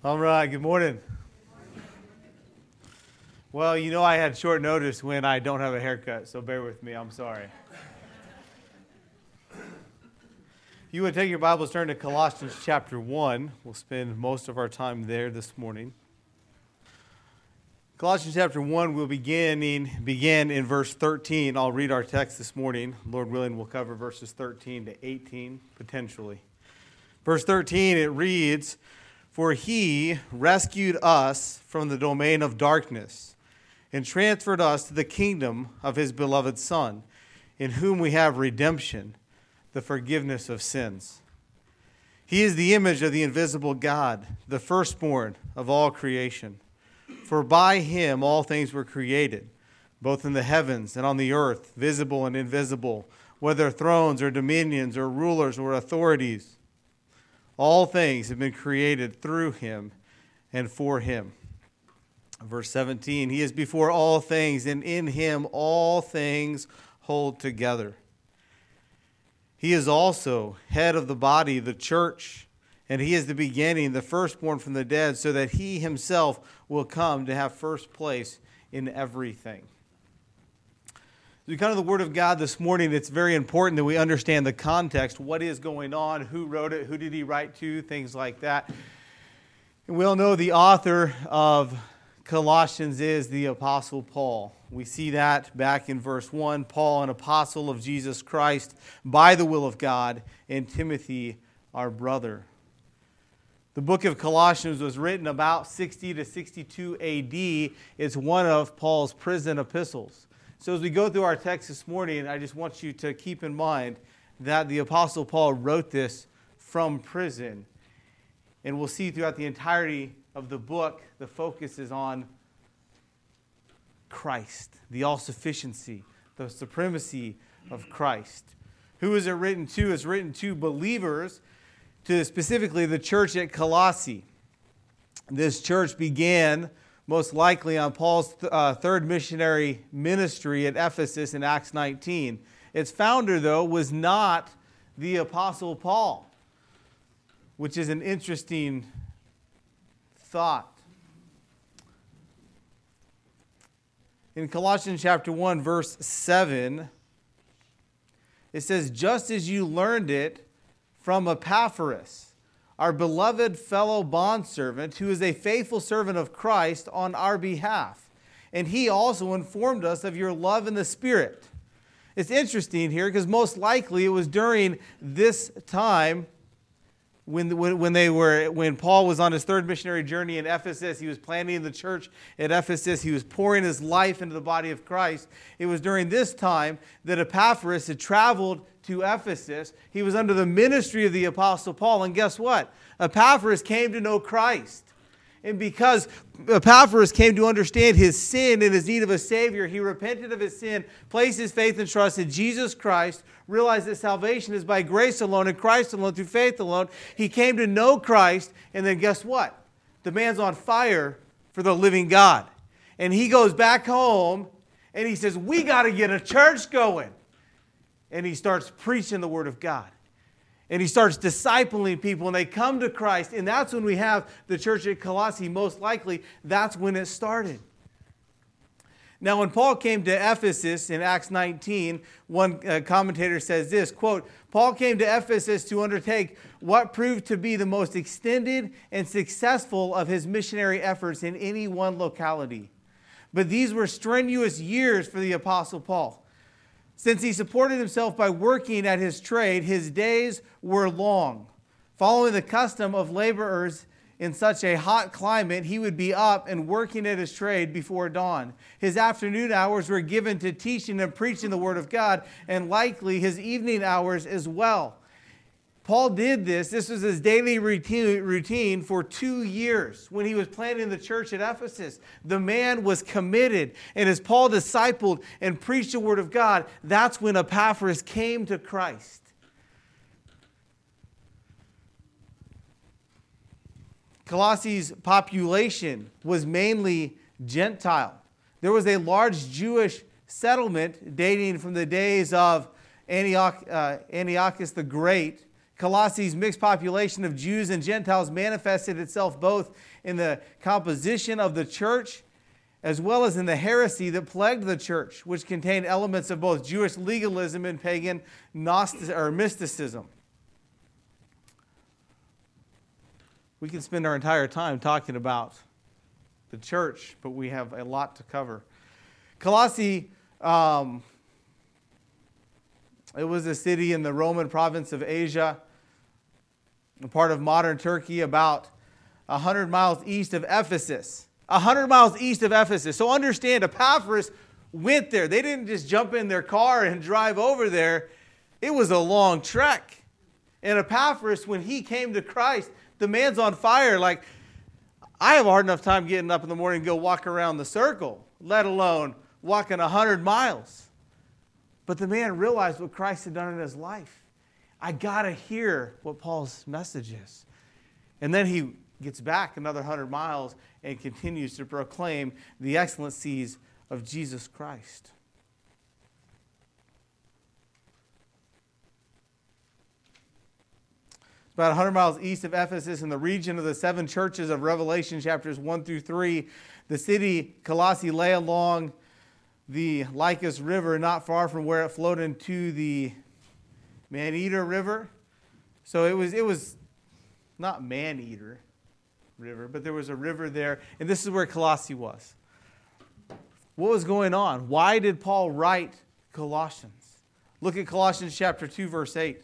All right, good morning. Well, you know I had short notice when I don't have a haircut, so bear with me. I'm sorry. If you would take your Bibles, turn to Colossians chapter 1. We'll spend most of our time there this morning. Colossians chapter 1, we'll begin in verse 13. I'll read our text this morning. Lord willing, we'll cover verses 13 to 18, potentially. Verse 13, it reads, "For he rescued us from the domain of darkness and transferred us to the kingdom of his beloved Son, in whom we have redemption, the forgiveness of sins. He is the image of the invisible God, the firstborn of all creation. For by him all things were created, both in the heavens and on the earth, visible and invisible, whether thrones or dominions or rulers or authorities. All things have been created through him and for him." Verse 17, "He is before all things, and in him all things hold together. He is also head of the body, the church, and he is the beginning, the firstborn from the dead, so that he himself will come to have first place in everything." As we come to the Word of God this morning, it's very important that we understand the context, what is going on, who wrote it, who did he write to, things like that. And we all know the author of Colossians is the Apostle Paul. We see that back in verse 1, Paul, an apostle of Jesus Christ by the will of God, and Timothy, our brother. The book of Colossians was written about 60 to 62 AD. It's one of Paul's prison epistles. So as we go through our text this morning, I just want you to keep in mind that the Apostle Paul wrote this from prison. And we'll see throughout the entirety of the book, the focus is on Christ, the all-sufficiency, the supremacy of Christ. Who is it written to? It's written to believers, to specifically the church at Colossae. This church began most likely on Paul's third missionary ministry at Ephesus in Acts 19. Its founder, though, was not the Apostle Paul, which is an interesting thought. In Colossians chapter 1, verse 7, it says, "Just as you learned it from Epaphras, our beloved fellow bondservant, who is a faithful servant of Christ on our behalf. And he also informed us of your love in the Spirit." It's interesting here because most likely it was during this time when Paul was on his third missionary journey in Ephesus. He was planting the church at Ephesus. He was pouring his life into the body of Christ. It was during this time that Epaphras had traveled to Ephesus. He was under the ministry of the Apostle Paul. And guess what? Epaphras came to know Christ. And because Epaphras came to understand his sin and his need of a Savior, he repented of his sin, placed his faith and trust in Jesus Christ, realized that salvation is by grace alone and Christ alone through faith alone. He came to know Christ, and then guess what? The man's on fire for the living God. And he goes back home, and he says, "We got to get a church going." And he starts preaching the Word of God. And he starts discipling people, and they come to Christ. And that's when we have the church at Colossae. Most likely, that's when it started. Now, when Paul came to Ephesus in Acts 19, one commentator says this, quote, "Paul came to Ephesus to undertake what proved to be the most extended and successful of his missionary efforts in any one locality. But these were strenuous years for the Apostle Paul. Since he supported himself by working at his trade, his days were long. Following the custom of laborers in such a hot climate, he would be up and working at his trade before dawn. His afternoon hours were given to teaching and preaching the Word of God, and likely his evening hours as well." Paul did this. This was his daily routine for 2 years when he was planting the church at Ephesus. The man was committed. And as Paul discipled and preached the Word of God, that's when Epaphras came to Christ. Colossi's population was mainly Gentile. There was a large Jewish settlement dating from the days of Antiochus the Great Colossae's mixed population of Jews and Gentiles manifested itself both in the composition of the church as well as in the heresy that plagued the church, which contained elements of both Jewish legalism and pagan mysticism. We can spend our entire time talking about the church, but we have a lot to cover. Colossae, it was a city in the Roman province of Asia, a part of modern Turkey, about 100 miles east of Ephesus. 100 miles east of Ephesus. So understand, Epaphras went there. They didn't just jump in their car and drive over there. It was a long trek. And Epaphras, when he came to Christ, the man's on fire. Like, I have a hard enough time getting up in the morning and go walk around the circle, let alone walking 100 miles. But the man realized what Christ had done in his life. I got to hear what Paul's message is. And then he gets back another 100 miles and continues to proclaim the excellencies of Jesus Christ. It's about 100 miles east of Ephesus in the region of the 7 churches of Revelation chapters 1 through 3. The city Colossae lay along the Lycus River, not far from where it flowed into the Man-Eater River. So it was not Man-Eater River, but there was a river there, and this is where Colossae was. What was going on? Why did Paul write Colossians? Look at Colossians chapter 2, verse 8.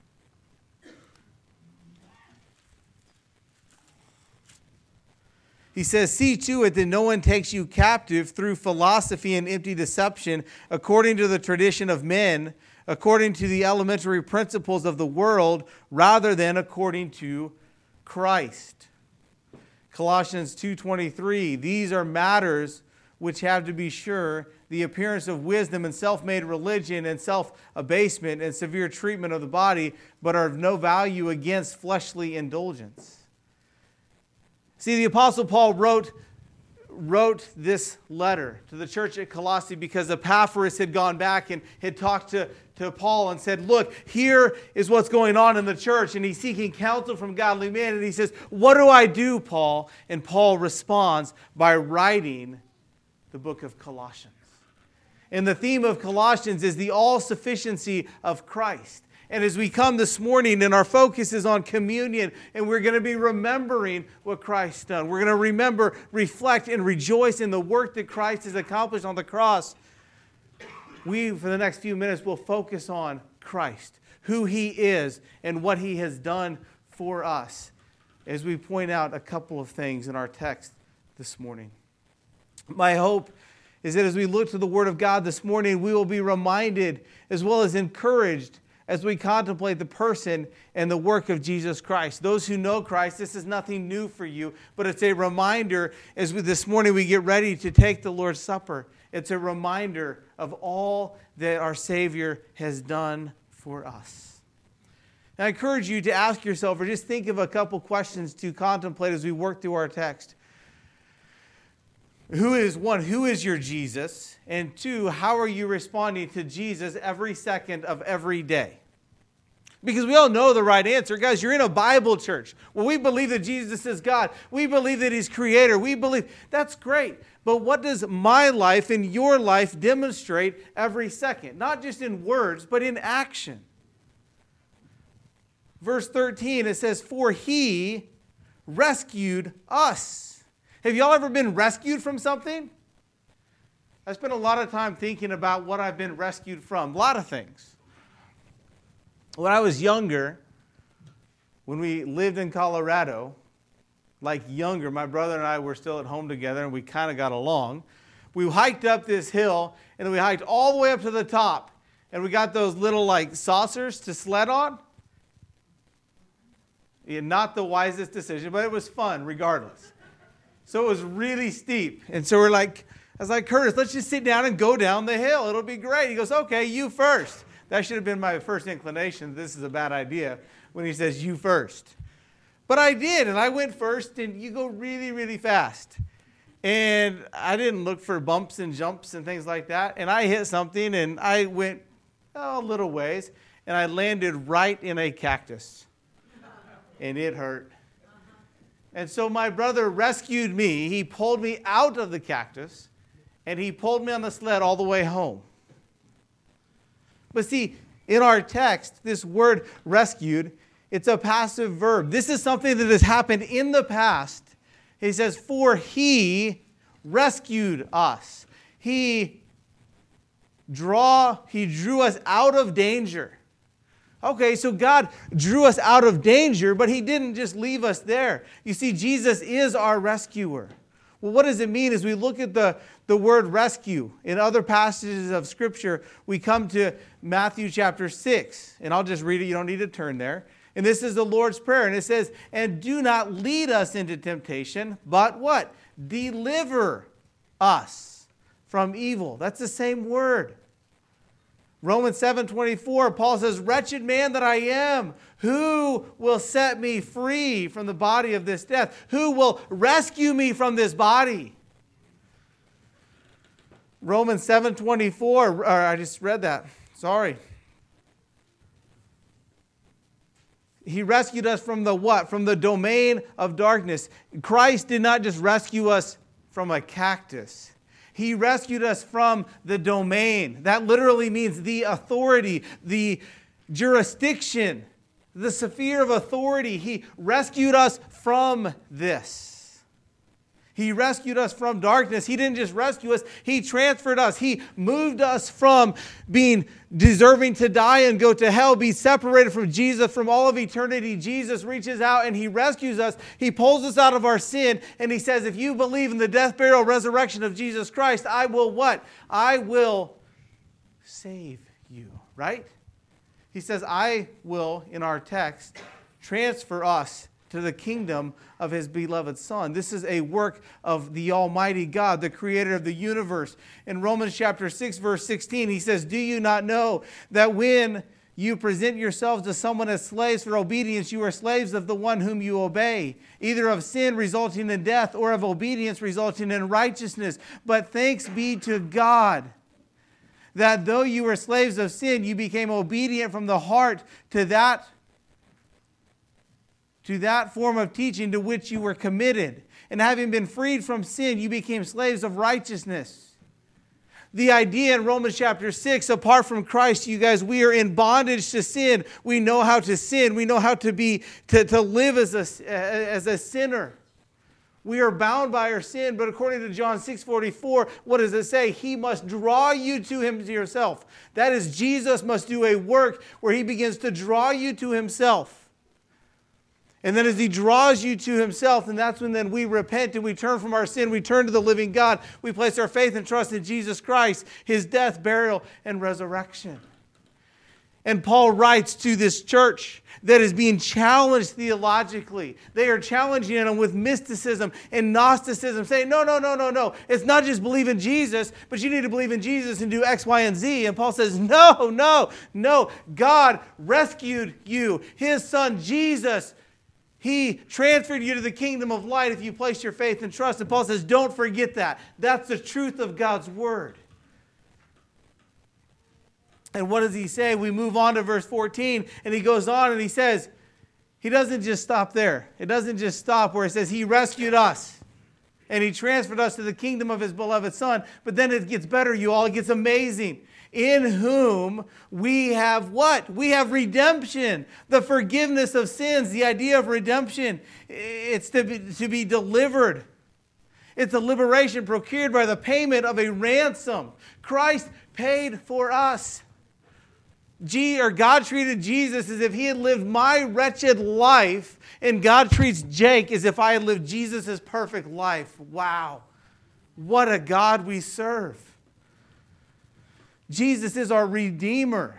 He says, "See to it that no one takes you captive through philosophy and empty deception, according to the tradition of men, according to the elementary principles of the world, rather than according to Christ." Colossians 2:23, "These are matters which have, to be sure, the appearance of wisdom and self-made religion and self-abasement and severe treatment of the body, but are of no value against fleshly indulgence." See, the Apostle Paul wrote this letter to the church at Colossae because Epaphras had gone back and had talked to Paul and said, look, here is what's going on in the church. And he's seeking counsel from godly men. And he says, what do I do, Paul? And Paul responds by writing the book of Colossians. And the theme of Colossians is the all-sufficiency of Christ. And as we come this morning and our focus is on communion and we're going to be remembering what Christ's done. We're going to remember, reflect, and rejoice in the work that Christ has accomplished on the cross. We, for the next few minutes, will focus on Christ, who He is and what He has done for us as we point out a couple of things in our text this morning. My hope is that as we look to the Word of God this morning, we will be reminded as well as encouraged as we contemplate the person and the work of Jesus Christ. Those who know Christ, this is nothing new for you, but it's a reminder as this morning we get ready to take the Lord's Supper. It's a reminder of all that our Savior has done for us. And I encourage you to ask yourself, or just think of a couple questions to contemplate as we work through our text. Who is your Jesus? And 2, how are you responding to Jesus every second of every day? Because we all know the right answer. Guys, you're in a Bible church. Well, we believe that Jesus is God. We believe that He's Creator. We believe, that's great. But what does my life and your life demonstrate every second? Not just in words, but in action. Verse 13, it says, "For He rescued us." Have y'all ever been rescued from something? I spent a lot of time thinking about what I've been rescued from. A lot of things. When I was younger, when we lived in Colorado, my brother and I were still at home together and we kind of got along. We hiked up this hill and we hiked all the way up to the top and we got those little saucers to sled on. Yeah, not the wisest decision, but it was fun regardless. So it was really steep. And so I was like, Curtis, let's just sit down and go down the hill. It'll be great. He goes, okay, you first. That should have been my first inclination. This is a bad idea when he says you first. But I did, and I went first, and you go really, really fast. And I didn't look for bumps and jumps and things like that. And I hit something, and I went a little ways, and I landed right in a cactus. and it hurt. And so my brother rescued me. He pulled me out of the cactus, and he pulled me on the sled all the way home. But see, in our text, this word rescued, it's a passive verb. This is something that has happened in the past. He says, for he rescued us. He drew us out of danger. Okay, so God drew us out of danger, but he didn't just leave us there. You see, Jesus is our rescuer. Well, what does it mean as we look at the word rescue? In other passages of Scripture, we come to Matthew chapter 6, and I'll just read it. You don't need to turn there. And this is the Lord's Prayer, and it says, and do not lead us into temptation, but what? Deliver us from evil. That's the same word. Romans 7:24, Paul says, wretched man that I am, who will set me free from the body of this death? Who will rescue me from this body? Romans 7:24, I just read that. Sorry. He rescued us from the what? From the domain of darkness. Christ did not just rescue us from a cactus. He rescued us from the domain. That literally means the authority, the jurisdiction, the sphere of authority. He rescued us from this. He rescued us from darkness. He didn't just rescue us. He transferred us. He moved us from being deserving to die and go to hell, be separated from Jesus from all of eternity. Jesus reaches out and he rescues us. He pulls us out of our sin and he says, if you believe in the death, burial, resurrection of Jesus Christ, I will what? I will save you, right? He says, I will, in our text, transfer us to the kingdom of his beloved Son. This is a work of the Almighty God, the creator of the universe. In Romans chapter 6, verse 16, he says, do you not know that when you present yourselves to someone as slaves for obedience, you are slaves of the one whom you obey, either of sin resulting in death or of obedience resulting in righteousness. But thanks be to God that though you were slaves of sin, you became obedient from the heart to that form of teaching to which you were committed. And having been freed from sin, you became slaves of righteousness. The idea in Romans chapter 6, apart from Christ, you guys, we are in bondage to sin. We know how to sin. We know how to live as a sinner. We are bound by our sin, but according to John 6:44, what does it say? He must draw you to himself. That is, Jesus must do a work where he begins to draw you to himself. And then as he draws you to himself, and that's when then we repent and we turn from our sin, we turn to the living God. We place our faith and trust in Jesus Christ, his death, burial, and resurrection. And Paul writes to this church that is being challenged theologically. They are challenging them with mysticism and Gnosticism, saying, no. It's not just believe in Jesus, but you need to believe in Jesus and do X, Y, and Z. And Paul says, no. God rescued you. His son, Jesus, he transferred you to the kingdom of light if you place your faith and trust. And Paul says, don't forget that. That's the truth of God's word. And what does he say? We move on to verse 14, and he goes on and he says, he doesn't just stop there. It doesn't just stop where it says he rescued us and he transferred us to the kingdom of his beloved Son. But then it gets better, you all. It gets amazing. In whom we have what? We have redemption, the forgiveness of sins. The idea of redemption, it's to be delivered. It's a liberation procured by the payment of a ransom. Christ paid for us. God treated Jesus as if he had lived my wretched life, and God treats Jake as if I had lived Jesus' perfect life. Wow. What a God we serve. Jesus is our Redeemer.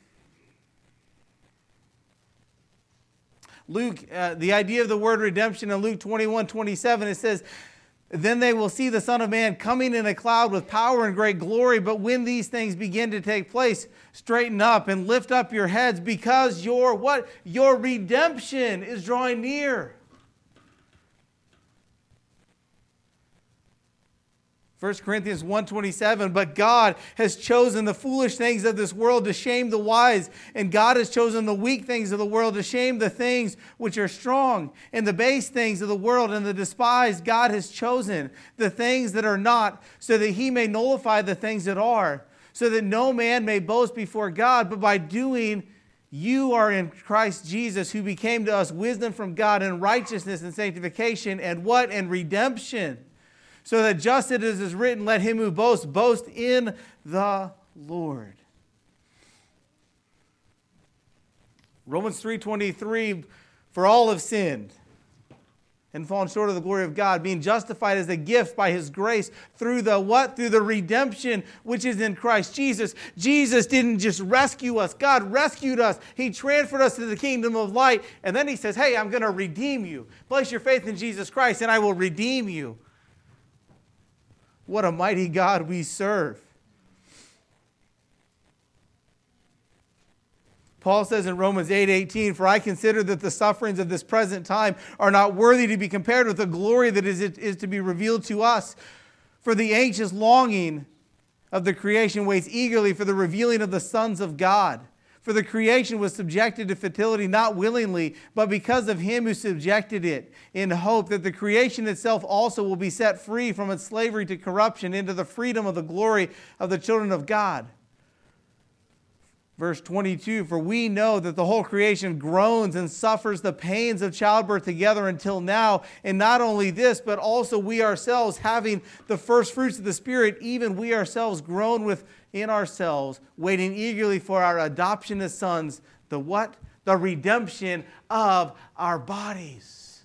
Luke, the idea of the word redemption in Luke 21:27, it says, then they will see the Son of Man coming in a cloud with power and great glory. But when these things begin to take place, straighten up and lift up your heads, because your what? Your redemption is drawing near. 1 Corinthians 1:27, but God has chosen the foolish things of this world to shame the wise, and God has chosen the weak things of the world to shame the things which are strong, and the base things of the world and the despised God has chosen, the things that are not, so that he may nullify the things that are, so that no man may boast before God, but by doing you are in Christ Jesus, who became to us wisdom from God and righteousness and sanctification, and what? And redemption. So that just as it is written, let him who boasts, boast in the Lord. Romans 3:23, for all have sinned and fallen short of the glory of God, being justified as a gift by his grace through the what? Through the redemption which is in Christ Jesus. Jesus didn't just rescue us. God rescued us. He transferred us to the kingdom of light. And then he says, hey, I'm going to redeem you. Place your faith in Jesus Christ and I will redeem you. What a mighty God we serve. Paul says in Romans 8:18, for I consider that the sufferings of this present time are not worthy to be compared with the glory that is to be revealed to us. For the anxious longing of the creation waits eagerly for the revealing of the sons of God. For the creation was subjected to futility, not willingly, but because of him who subjected it, in hope that the creation itself also will be set free from its slavery to corruption into the freedom of the glory of the children of God. Verse 22, for we know that the whole creation groans and suffers the pains of childbirth together until now. And not only this, but also we ourselves, having the first fruits of the Spirit, even we ourselves groan within ourselves, waiting eagerly for our adoption as sons, the what? The redemption of our bodies.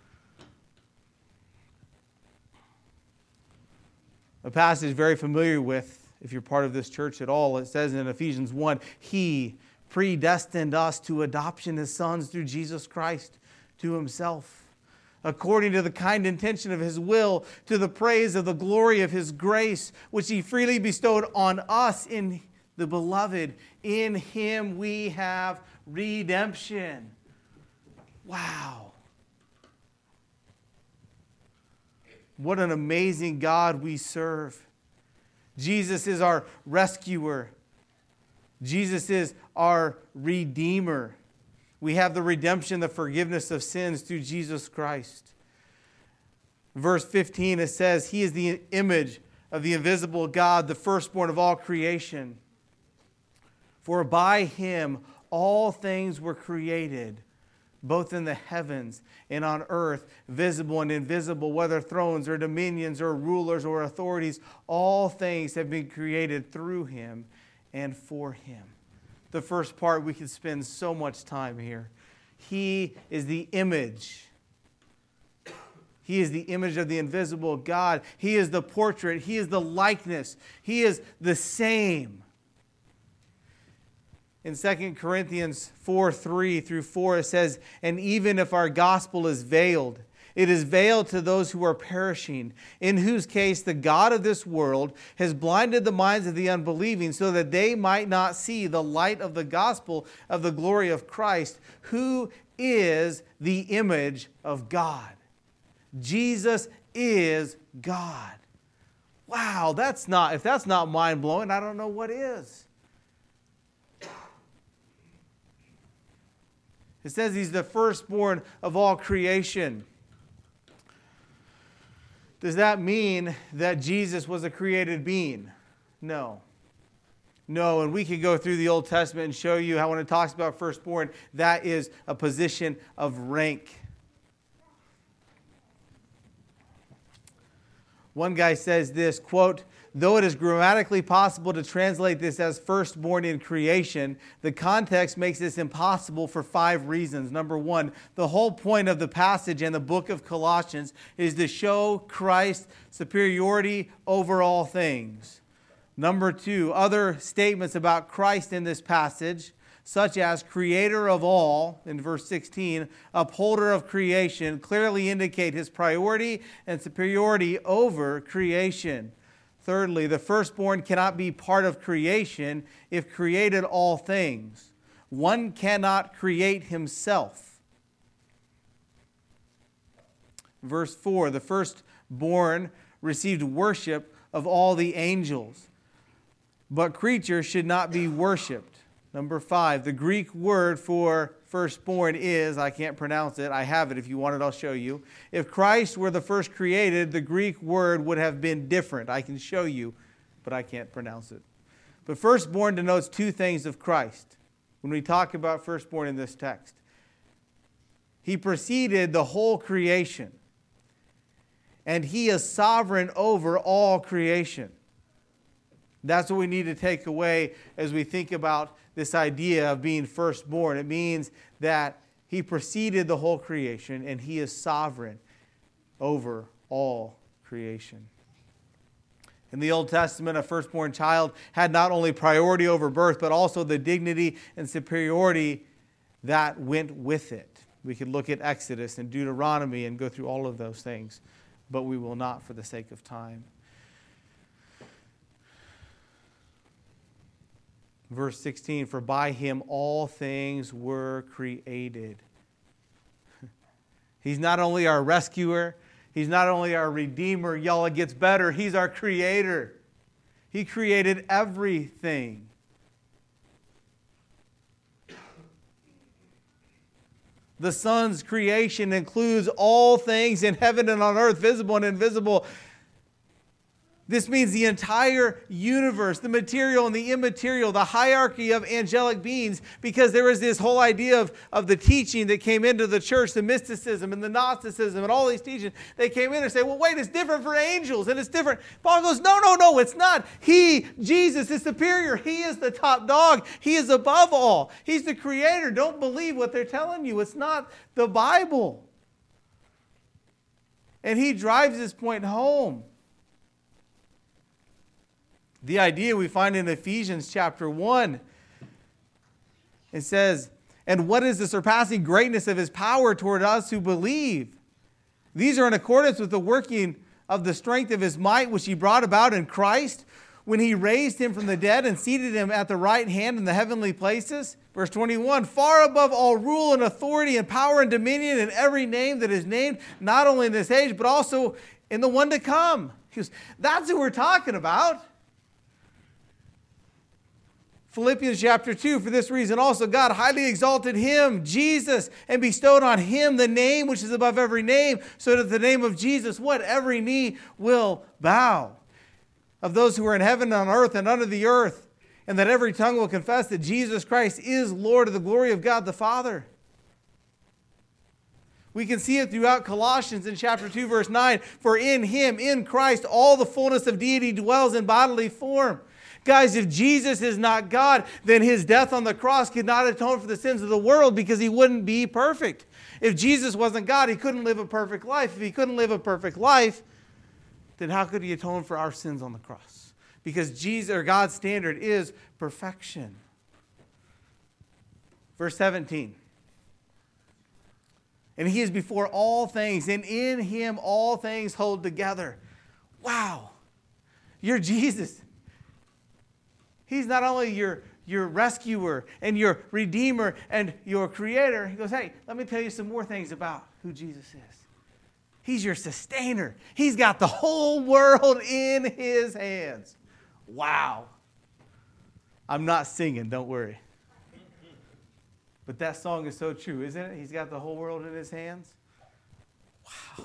A passage very familiar with, if you're part of this church at all, it says in Ephesians 1, he predestined us to adoption as sons through Jesus Christ to himself, according to the kind intention of his will, to the praise of the glory of his grace, which he freely bestowed on us in the beloved. In him we have redemption. Wow. What an amazing God we serve. Jesus is our rescuer. Jesus is our redeemer. We have the redemption, the forgiveness of sins through Jesus Christ. Verse 15, it says, he is the image of the invisible God, the firstborn of all creation. For by him all things were created, both in the heavens and on earth, visible and invisible, whether thrones or dominions or rulers or authorities, all things have been created through him and for him. The first part, we could spend so much time here. He is the image. He is the image of the invisible God. He is the portrait. He is the likeness. He is the same. In 2 Corinthians 4:3-4, it says, and even if our gospel is veiled, it is veiled to those who are perishing, in whose case the God of this world has blinded the minds of the unbelieving so that they might not see the light of the gospel of the glory of Christ, who is the image of God. Jesus is God. Wow, if that's not mind-blowing, I don't know what is. It says he's the firstborn of all creation. Does that mean that Jesus was a created being? No. No, and we could go through the Old Testament and show you how when it talks about firstborn, that is a position of rank. One guy says this, quote, though it is grammatically possible to translate this as firstborn in creation, the context makes this impossible for 5 reasons. Number 1, the whole point of the passage and the book of Colossians is to show Christ's superiority over all things. Number 2, other statements about Christ in this passage, such as creator of all, in verse 16, upholder of creation, clearly indicate his priority and superiority over creation. Thirdly, the firstborn cannot be part of creation if created all things. One cannot create himself. Verse 4, the firstborn received worship of all the angels. But creatures should not be worshipped. Number 5, the Greek word for firstborn is, I can't pronounce it. I have it. If you want it, I'll show you. If Christ were the first created, the Greek word would have been different. I can show you, but I can't pronounce it. But firstborn denotes two things of Christ. When we talk about firstborn in this text, he preceded the whole creation, and he is sovereign over all creation. That's what we need to take away as we think about this idea of being firstborn. It means that he preceded the whole creation and he is sovereign over all creation. In the Old Testament, a firstborn child had not only priority over birth, but also the dignity and superiority that went with it. We could look at Exodus and Deuteronomy and go through all of those things, but we will not for the sake of time. Verse 16, for by him all things were created. He's not only our rescuer, he's not only our redeemer, y'all, it gets better. He's our creator. He created everything. The Son's creation includes all things in heaven and on earth, visible and invisible. This means the entire universe, the material and the immaterial, the hierarchy of angelic beings, because there was this whole idea of the teaching that came into the church, the mysticism and the Gnosticism and all these teachings. They came in and say, well, wait, it's different for angels and it's different. Paul goes, no, it's not. He, Jesus, is superior. He is the top dog. He is above all. He's the creator. Don't believe what they're telling you. It's not the Bible. And he drives this point home. The idea we find in Ephesians chapter 1. It says, and what is the surpassing greatness of his power toward us who believe? These are in accordance with the working of the strength of his might, which he brought about in Christ, when he raised him from the dead and seated him at the right hand in the heavenly places. Verse 21, far above all rule and authority and power and dominion and every name that is named, not only in this age, but also in the one to come. He goes, that's who we're talking about. Philippians chapter 2, for this reason also God highly exalted him, Jesus, and bestowed on him the name which is above every name, so that the name of Jesus, what? Every knee will bow, of those who are in heaven and on earth and under the earth, and that every tongue will confess that Jesus Christ is Lord, of the glory of God the Father. We can see it throughout Colossians in chapter 2, verse 9, for in him, in Christ, all the fullness of deity dwells in bodily form. Guys, if Jesus is not God, then his death on the cross could not atone for the sins of the world because he wouldn't be perfect. If Jesus wasn't God, he couldn't live a perfect life. If he couldn't live a perfect life, then how could he atone for our sins on the cross? Because Jesus, or God's standard is perfection. Verse 17. And he is before all things, and in him all things hold together. Wow. You're Jesus. He's not only your rescuer and your redeemer and your creator. He goes, hey, let me tell you some more things about who Jesus is. He's your sustainer. He's got the whole world in his hands. Wow. I'm not singing, don't worry. But that song is so true, isn't it? He's got the whole world in his hands. Wow.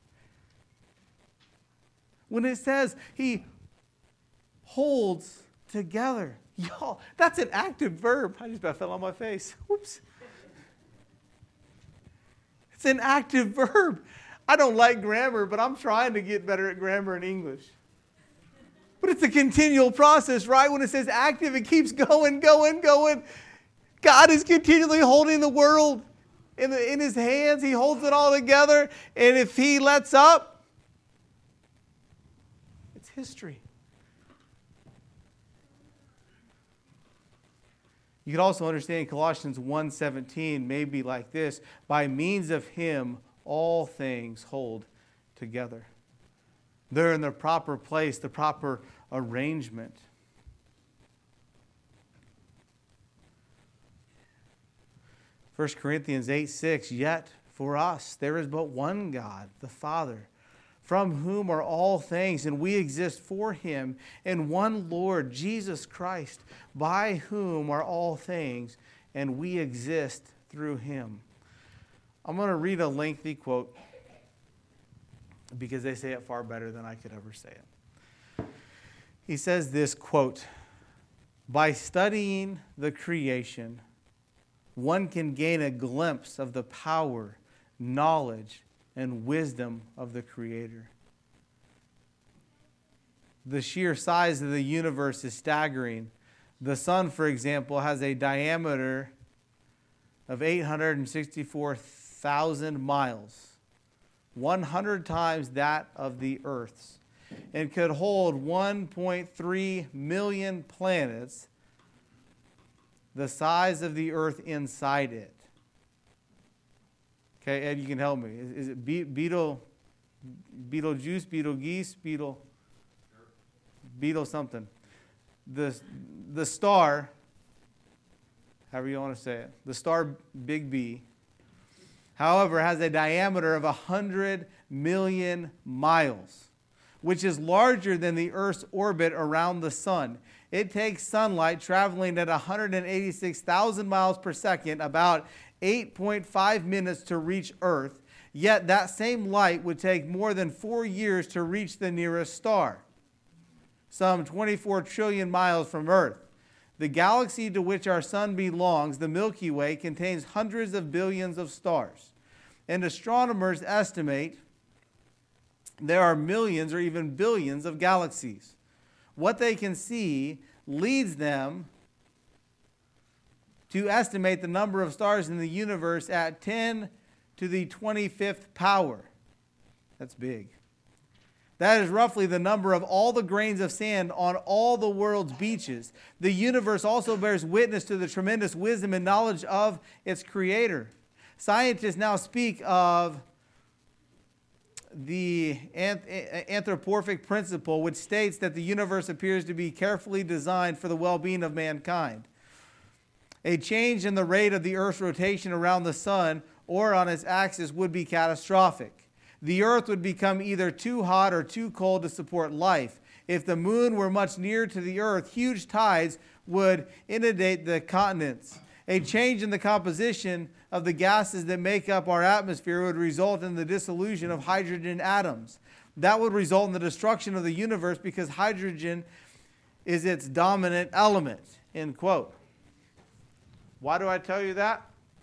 When it says he holds together. Y'all, that's an active verb. I just about fell on my face. Whoops. It's an active verb. I don't like grammar, but I'm trying to get better at grammar in English. But it's a continual process, right? When it says active, it keeps going. God is continually holding the world in his hands. He holds it all together. And if he lets up, it's history. You could also understand Colossians 1:17 maybe like this. By means of him, all things hold together. They're in the proper place, the proper arrangement. First Corinthians 8:6, yet for us there is but one God, the Father, from whom are all things, and we exist for him, and one Lord, Jesus Christ, by whom are all things, and we exist through him. I'm going to read a lengthy quote because they say it far better than I could ever say it. He says this, quote, "By studying the creation, one can gain a glimpse of the power, knowledge, and wisdom of the Creator. The sheer size of the universe is staggering. The sun, for example, has a diameter of 864,000 miles, 100 times that of the Earth's, and could hold 1.3 million planets the size of the Earth inside it." Okay, Ed, you can help me. Is it Betelgeuse, Betelgeuse, Beetle something? The star, however you want to say it, the star Big B, however, has a diameter of 100 million miles, which is larger than the Earth's orbit around the sun. It takes sunlight traveling at 186,000 miles per second, about 8.5 minutes to reach Earth, yet that same light would take more than 4 years to reach the nearest star, some 24 trillion miles from Earth. The galaxy to which our sun belongs, the Milky Way, contains hundreds of billions of stars, and astronomers estimate there are millions or even billions of galaxies. What they can see leads them to estimate the number of stars in the universe at 10 to the 25th power. That's big. That is roughly the number of all the grains of sand on all the world's beaches. The universe also bears witness to the tremendous wisdom and knowledge of its creator. Scientists now speak of the anthropomorphic principle, which states that the universe appears to be carefully designed for the well-being of mankind. A change in the rate of the Earth's rotation around the sun or on its axis would be catastrophic. The Earth would become either too hot or too cold to support life. If the moon were much nearer to the Earth, huge tides would inundate the continents. A change in the composition of the gases that make up our atmosphere would result in the dissolution of hydrogen atoms. That would result in the destruction of the universe because hydrogen is its dominant element. End quote. Why do I tell you that?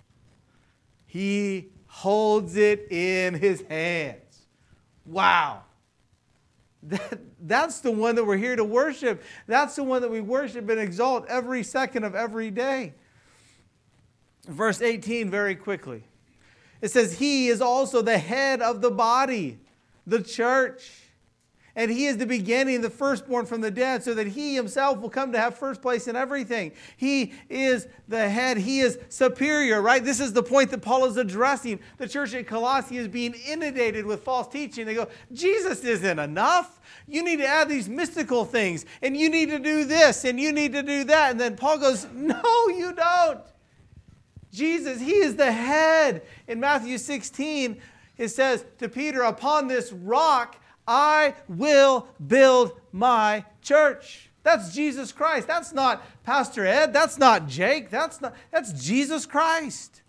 He holds it in his hands. Wow. That's the one that we're here to worship. That's the one that we worship and exalt every second of every day. Verse 18, very quickly. It says, "He is also the head of the body, the church. And he is the beginning, the firstborn from the dead, so that he himself will come to have first place in everything." He is the head. He is superior, right? This is the point that Paul is addressing. The church at Colossae is being inundated with false teaching. They go, Jesus isn't enough. You need to add these mystical things, and you need to do this, and you need to do that. And then Paul goes, no, you don't. Jesus, he is the head. In Matthew 16, it says to Peter, "Upon this rock I will build my church." That's Jesus Christ. That's not Pastor Ed. That's not Jake. That's Jesus Christ.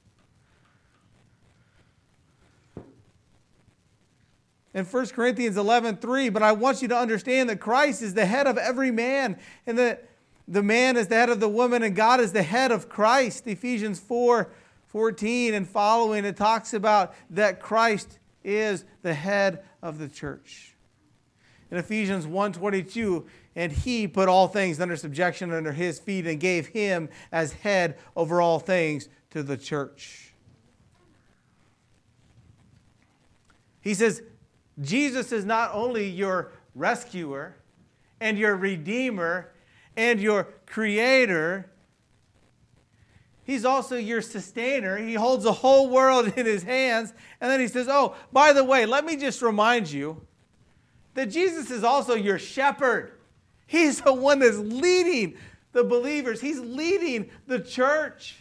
In 1 Corinthians 11:3, "But I want you to understand that Christ is the head of every man, and that the man is the head of the woman, and God is the head of Christ." Ephesians 4:14 and following, it talks about that Christ is the head of the church. In Ephesians 1:22, "And he put all things under subjection under his feet and gave him as head over all things to the church." He says, Jesus is not only your rescuer and your redeemer and your creator, he's also your sustainer. He holds the whole world in his hands. And then he says, oh, by the way, let me just remind you that Jesus is also your shepherd. He's the one that's leading the believers. He's leading the church.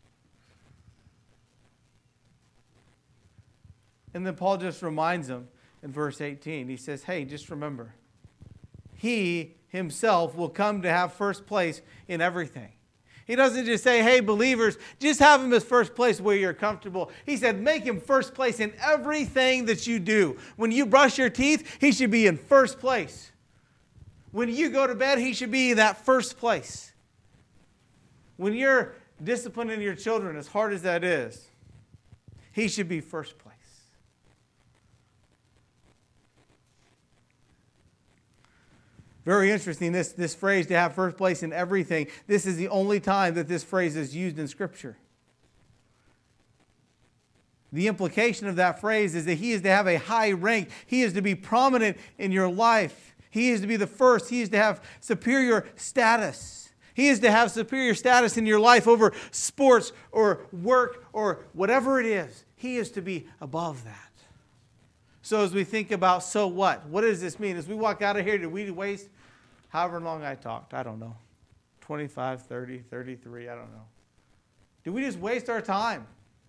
And then Paul just reminds them, in verse 18. He says, hey, just remember, He Himself will come to have first place in everything. He doesn't just say, hey, believers, just have Him as first place where you're comfortable. He said, make Him first place in everything that you do. When you brush your teeth, He should be in first place. When you go to bed, He should be in that first place. When you're disciplining your children, as hard as that is, He should be first place. Very interesting, this phrase, to have first place in everything. This is the only time that this phrase is used in Scripture. The implication of that phrase is that He is to have a high rank. He is to be prominent in your life. He is to be the first. He is to have superior status. He is to have superior status in your life over sports or work or whatever it is. He is to be above that. So as we think about, so what? What does this mean? As we walk out of here, did we waste however long I talked? I don't know. 25, 30, 33, I don't know. Did we just waste our time?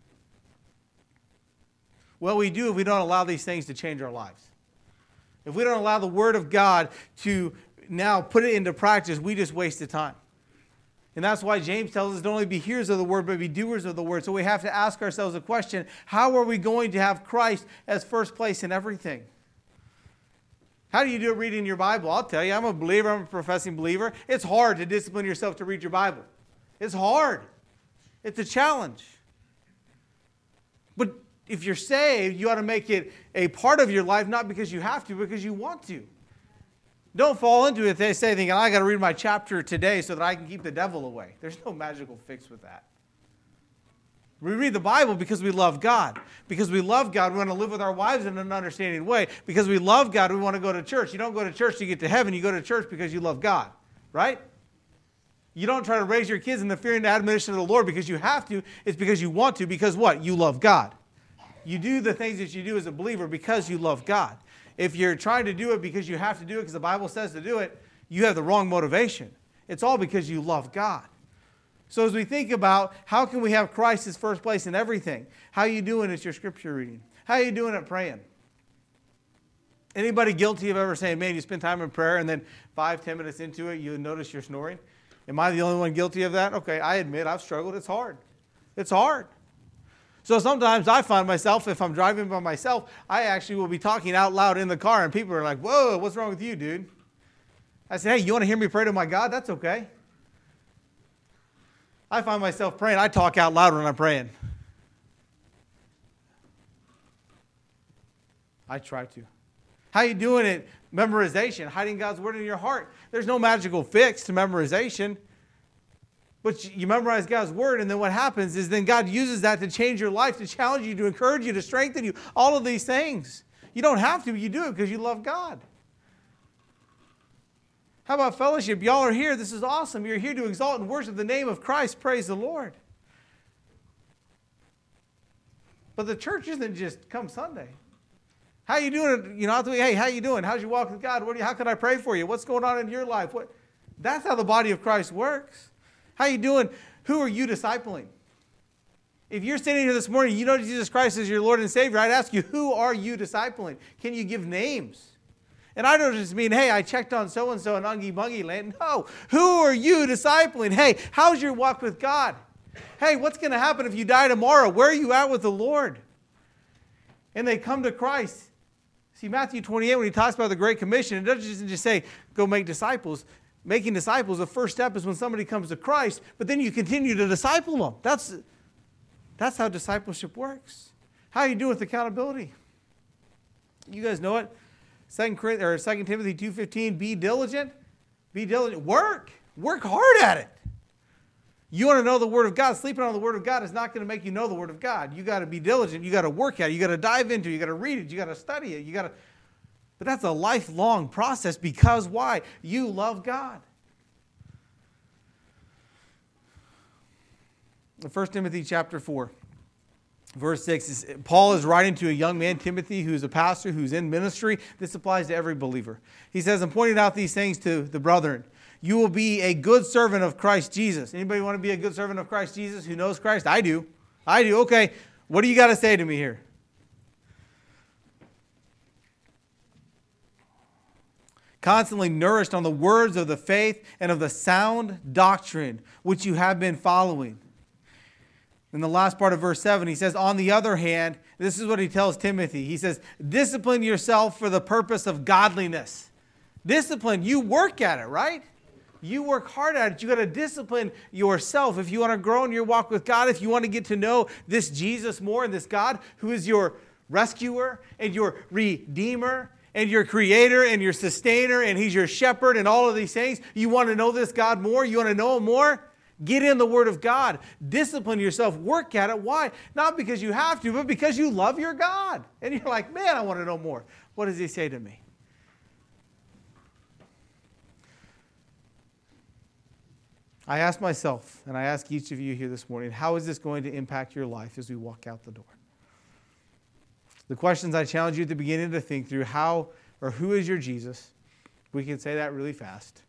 Well, we do if we don't allow these things to change our lives. If we don't allow the Word of God to now put it into practice, we just wasted time. And that's why James tells us not only be hearers of the Word, but be doers of the Word. So we have to ask ourselves a question: how are we going to have Christ as first place in everything? How do you do it reading your Bible? I'll tell you, I'm a believer, I'm a professing believer. It's hard to discipline yourself to read your Bible. It's hard. It's a challenge. But if you're saved, you ought to make it a part of your life, not because you have to, but because you want to. Don't fall into it, they say, thinking, I got to read my chapter today so that I can keep the devil away. There's no magical fix with that. We read the Bible because we love God. Because we love God, we want to live with our wives in an understanding way. Because we love God, we want to go to church. You don't go to church to get to heaven. You go to church because you love God. Right? You don't try to raise your kids in the fear and admonition of the Lord because you have to. It's because you want to. Because what? You love God. You do the things that you do as a believer because you love God. If you're trying to do it because you have to do it because the Bible says to do it, you have the wrong motivation. It's all because you love God. So as we think about how can we have Christ as first place in everything, how are you doing at your scripture reading? How are you doing at praying? Anybody guilty of ever saying, man, you spend time in prayer and then 5-10 minutes into it, you notice you're snoring? Am I the only one guilty of that? Okay, I admit I've struggled. It's hard. It's hard. So sometimes I find myself, if I'm driving by myself, I actually will be talking out loud in the car, and people are like, whoa, what's wrong with you, dude? I say, hey, you want to hear me pray to my God? That's okay. I find myself praying. I talk out loud when I'm praying. I try to. How you doing at memorization? Hiding God's Word in your heart. There's no magical fix to memorization. But you memorize God's Word, and then what happens is then God uses that to change your life, to challenge you, to encourage you, to strengthen you. All of these things. You don't have to, but you do it because you love God. How about fellowship? Y'all are here. This is awesome. You're here to exalt and worship the name of Christ. Praise the Lord. But the church isn't just come Sunday. How you doing? You know, hey, how you doing? How's your walk with God? How can I pray for you? What's going on in your life? That's how the body of Christ works. How you doing? Who are you discipling? If you're sitting here this morning, you know Jesus Christ is your Lord and Savior, I'd ask you, who are you discipling? Can you give names? And I don't just mean, hey, I checked on so-and-so in Ungy Bungy land. No. Who are you discipling? Hey, how's your walk with God? Hey, what's going to happen if you die tomorrow? Where are you at with the Lord? And they come to Christ. See, Matthew 28, when he talks about the Great Commission, it doesn't just say, go make disciples. Making disciples, the first step is when somebody comes to Christ, but then you continue to disciple them. That's how discipleship works. How are you doing with accountability? You guys know it. 2 Timothy 2:15, be diligent. Be diligent. Work hard at it. You want to know the Word of God. Sleeping on the Word of God is not going to make you know the Word of God. You got to be diligent. You got to work at it. You got to dive into it. You got to read it. You got to study it. But that's a lifelong process because why? You love God. 1 Timothy chapter 4, verse 6, Paul is writing to a young man, Timothy, who's a pastor, who's in ministry. This applies to every believer. He says, I'm pointing out these things to the brethren. You will be a good servant of Christ Jesus. Anybody want to be a good servant of Christ Jesus who knows Christ? I do. Okay, what do you got to say to me here? constantly nourished on the words of the faith and of the sound doctrine which you have been following. In the last part of verse 7, he says, on the other hand, this is what he tells Timothy. He says, discipline yourself for the purpose of godliness. Discipline, you work at it, right? You work hard at it. You got to discipline yourself. If you want to grow in your walk with God, if you want to get to know this Jesus more and this God who is your rescuer and your redeemer and your creator and your sustainer, and he's your shepherd and all of these things, you want to know this God more? You want to know him more? Get in the Word of God. Discipline yourself. Work at it. Why? Not because you have to, but because you love your God. And you're like, man, I want to know more. What does he say to me? I ask myself, and I ask each of you here this morning, how is this going to impact your life as we walk out the door? The questions I challenge you at the beginning to think through, how or who is your Jesus? We can say that really fast.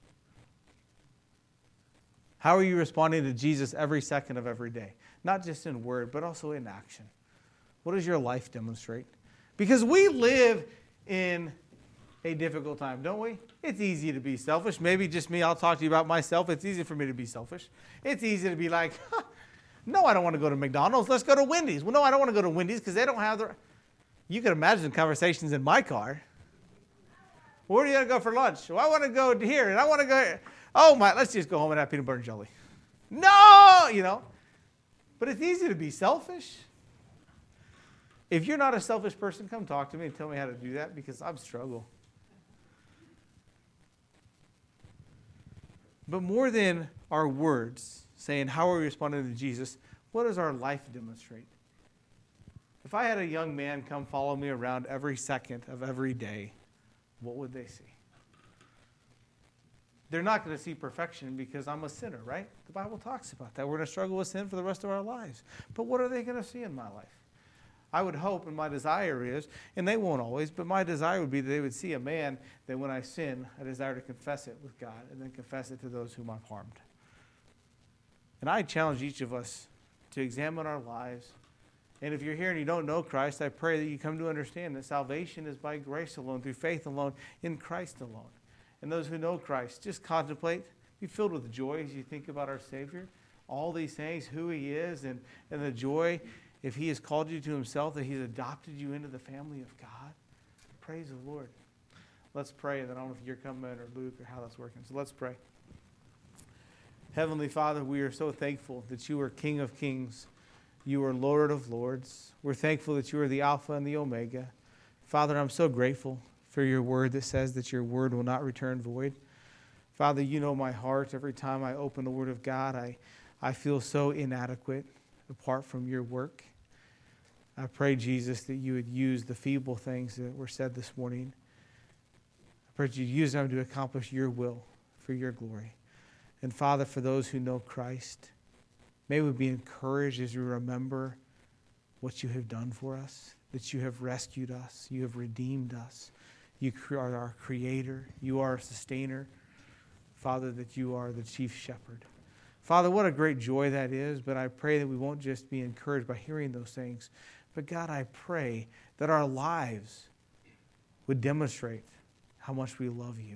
How are you responding to Jesus every second of every day? Not just in word, but also in action. What does your life demonstrate? Because we live in a difficult time, don't we? It's easy to be selfish. Maybe just me, I'll talk to you about myself. It's easy for me to be selfish. It's easy to be like, no, I don't want to go to McDonald's. Let's go to Wendy's. Well, no, I don't want to go to Wendy's because they don't have the... You can imagine conversations in my car. Where are you going to go for lunch? Well, I want to go here, and I want to go here. Oh, let's just go home and have peanut butter and jelly. No, But it's easy to be selfish. If you're not a selfish person, come talk to me and tell me how to do that, because I'm struggling. But more than our words saying, how are we responding to Jesus, what does our life demonstrate? If I had a young man come follow me around every second of every day, what would they see? They're not going to see perfection because I'm a sinner, right? The Bible talks about that. We're going to struggle with sin for the rest of our lives. But what are they going to see in my life? I would hope, and my desire is, and they won't always, but my desire would be that they would see a man that when I sin, I desire to confess it with God and then confess it to those whom I've harmed. And I challenge each of us to examine our lives. And if you're here and you don't know Christ, I pray that you come to understand that salvation is by grace alone, through faith alone, in Christ alone. And those who know Christ, just contemplate, be filled with joy as you think about our Savior. All these things, who he is, and the joy, if he has called you to himself, that he's adopted you into the family of God. Praise the Lord. Let's pray. And I don't know if you're coming or Luke or how that's working. So let's pray. Heavenly Father, we are so thankful that you are King of Kings. You are Lord of Lords. We're thankful that you are the Alpha and the Omega. Father, I'm so grateful for your word that says that your word will not return void. Father, you know my heart. Every time I open the word of God, I feel so inadequate apart from your work. I pray, Jesus, that you would use the feeble things that were said this morning. I pray that you'd use them to accomplish your will for your glory. And Father, for those who know Christ, may we be encouraged as we remember what you have done for us, that you have rescued us, you have redeemed us. You are our creator. You are our sustainer. Father, that you are the chief shepherd. Father, what a great joy that is, but I pray that we won't just be encouraged by hearing those things, but God, I pray that our lives would demonstrate how much we love you.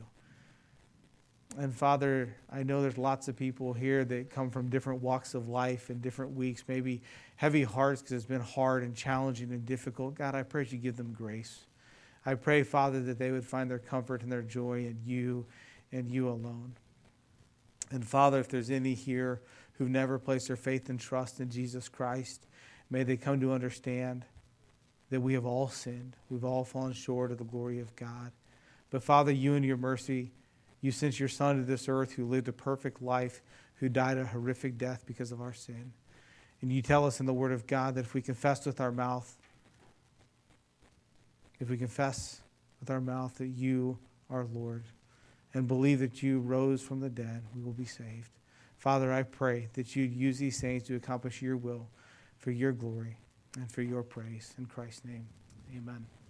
And Father, I know there's lots of people here that come from different walks of life and different weeks, maybe heavy hearts because it's been hard and challenging and difficult. God, I pray that you give them grace. I pray, Father, that they would find their comfort and their joy in you and you alone. And Father, if there's any here who've never placed their faith and trust in Jesus Christ, may they come to understand that we have all sinned. We've all fallen short of the glory of God. But Father, you in your mercy, you sent your Son to this earth who lived a perfect life, who died a horrific death because of our sin. And you tell us in the Word of God that if we confess with our mouth that you are Lord and believe that you rose from the dead, we will be saved. Father, I pray that you'd use these things to accomplish your will for your glory and for your praise. In Christ's name, amen.